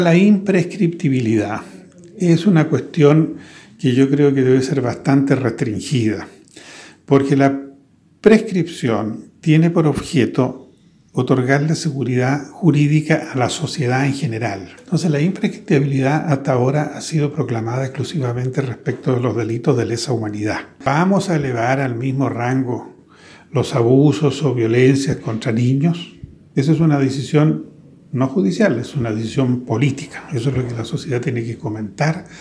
La imprescriptibilidad es una cuestión que yo creo que debe ser bastante restringida, porque la prescripción tiene por objeto otorgarle seguridad jurídica a la sociedad en general. Entonces, la imprescriptibilidad hasta ahora ha sido proclamada exclusivamente respecto de los delitos de lesa humanidad. ¿Vamos a elevar al mismo rango los abusos o violencias contra niños? Esa es una decisión no judicial, es una decisión política. Eso es lo que la sociedad tiene que comentar